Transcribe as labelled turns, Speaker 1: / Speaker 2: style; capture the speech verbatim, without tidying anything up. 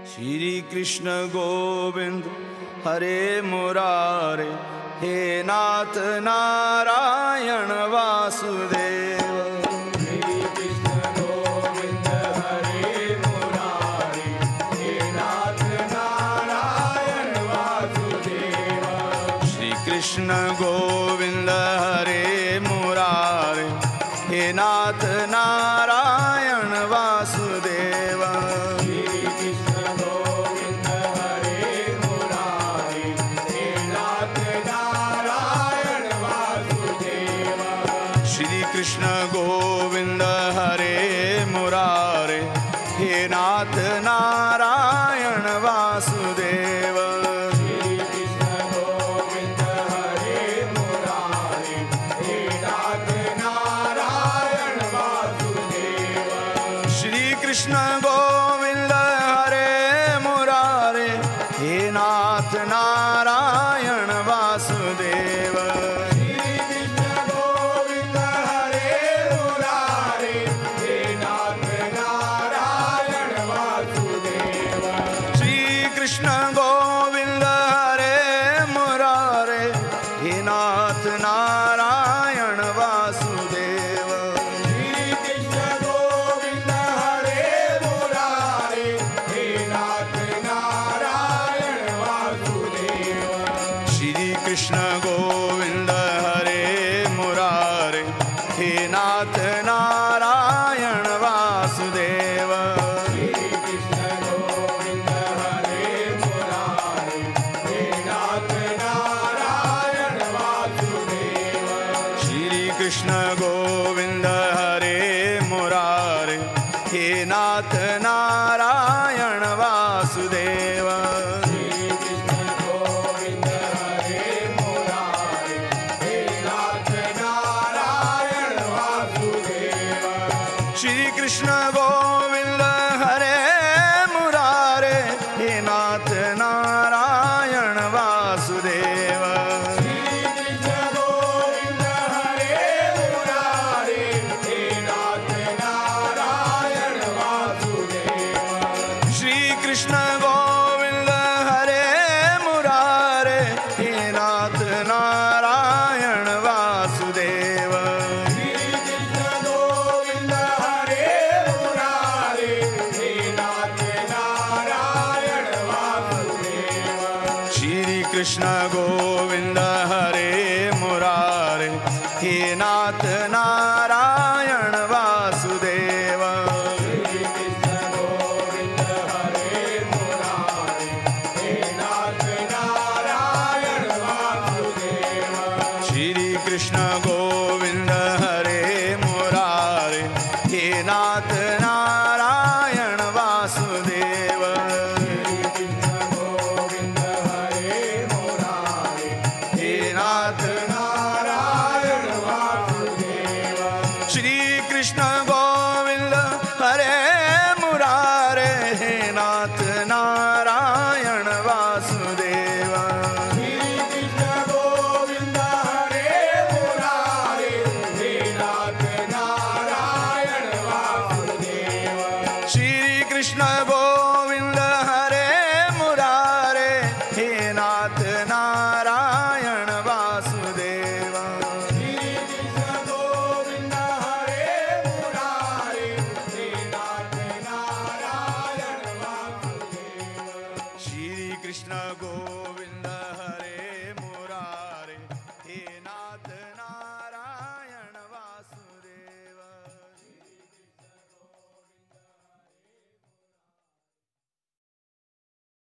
Speaker 1: श्री कृष्ण गोविंद हरे मुरारे, हे नाथ नारायण वासुदेव।
Speaker 2: श्री कृष्ण गोविंद हरे मुरारे, हे नाथ नारायण वासुदेव।
Speaker 1: श्री कृष्ण गोविंद हरे मुरारे, हे नाथ नारायण वासुदेव।
Speaker 2: कृष्ण गोविंद हरे मुरारे, हे नाथ नारायण वासुदेव।
Speaker 1: श्री कृष्ण गोविंद हरे मुरारे, हे नाथ नारायण वासुदेव।
Speaker 2: श्री कृष्ण गोविंद हरे मुरारे, हे नाथ नारायण वासुदेव। कृष्ण गोविंद हरे मुरारे, हे नाथ नारायण वासुदेव।
Speaker 1: श्री कृष्ण गोविंद हरे मुरारे, हे नाथ नारायण वासुदेव।
Speaker 2: श्री कृष्ण गोविंद हरे मुरारे, हे नाथ नारायण वासुदेव। कृष्ण गोविंद हरे मुरारे, हे नाथ नारायण वासुदेव।
Speaker 1: श्री कृष्ण गोविंद हरे मुरारे, हे नाथ नारायण वासुदेव।
Speaker 2: श्री कृष्ण गोविंद हरे मुरारे, हे नाथ नारायण वासुदेव। कृष्ण गोविंद हरे मुरारे, हे नाथ नारायण वासुदेव।
Speaker 1: श्री कृष्ण गोविंद हरे मुरारे, हे नाथ नारायण वासुदेव।
Speaker 2: श्री कृष्ण गोविंद हरे मुरारे, हे नाथ नारायण वासुदेव। कृष्ण गोविंद हरे मुरारे, हे नाथ नारायण वासुदेव।
Speaker 1: कृष्ण गोविंद हरे मुरारे, हे नाथ नारायण वासुदेव।
Speaker 2: श्री कृष्ण